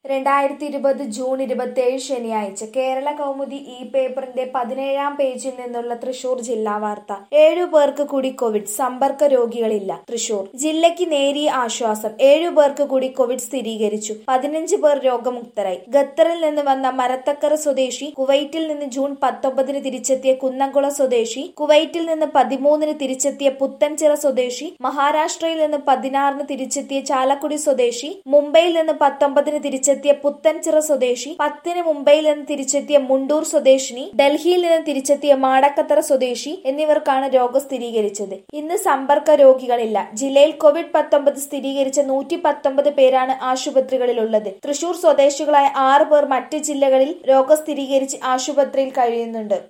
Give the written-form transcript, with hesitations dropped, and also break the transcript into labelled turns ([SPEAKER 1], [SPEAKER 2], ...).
[SPEAKER 1] 2020 June 27 ശനിയാഴ്ച കേരള കൗമുദി ഈ പേപ്പറിന്റെ 17-ാം പേജിൽ നിന്നുള്ള തൃശൂർ ജില്ലാ വാർത്ത. 7 പേർക്ക് കൂടി കോവിഡ്, സമ്പർക്ക രോഗികളില്ല. തൃശൂർ ജില്ലയ്ക്ക് നേരിയ ആശ്വാസം. 7 പേർക്ക് കൂടി കോവിഡ് സ്ഥിരീകരിച്ചു. 15 പേർ രോഗമുക്തരായി. ഖത്തറിൽ നിന്ന് വന്ന മരത്തക്കര സ്വദേശി, കുവൈറ്റിൽ നിന്ന് ജൂൺ 19 തിരിച്ചെത്തിയ കുന്നംകുളം സ്വദേശി, കുവൈറ്റിൽ നിന്ന് 13 തിരിച്ചെത്തിയ പുത്തൻചിറ സ്വദേശി, മഹാരാഷ്ട്രയിൽ നിന്ന് 16 തിരിച്ചെത്തിയ ചാലക്കുടി സ്വദേശി, മുംബൈയിൽ നിന്ന് 19 തിരിച്ചെത്തിയ പുത്തൻചിറ സ്വദേശി, 10 മുംബൈയിൽ നിന്ന് തിരിച്ചെത്തിയ മുണ്ടൂർ സ്വദേശിനി, ഡൽഹിയിൽ നിന്ന് തിരിച്ചെത്തിയ മാടക്കത്തറ സ്വദേശി എന്നിവർക്കാണ് രോഗം സ്ഥിരീകരിച്ചത്. ഇന്ന് സമ്പർക്ക രോഗികളില്ല. ജില്ലയിൽ കോവിഡ്-19 സ്ഥിരീകരിച്ച 119 പേരാണ് ആശുപത്രികളിലുള്ളത്. തൃശൂർ സ്വദേശികളായ 6 പേർ മറ്റ് ജില്ലകളിൽ രോഗം സ്ഥിരീകരിച്ച് ആശുപത്രിയിൽ കഴിയുന്നുണ്ട്.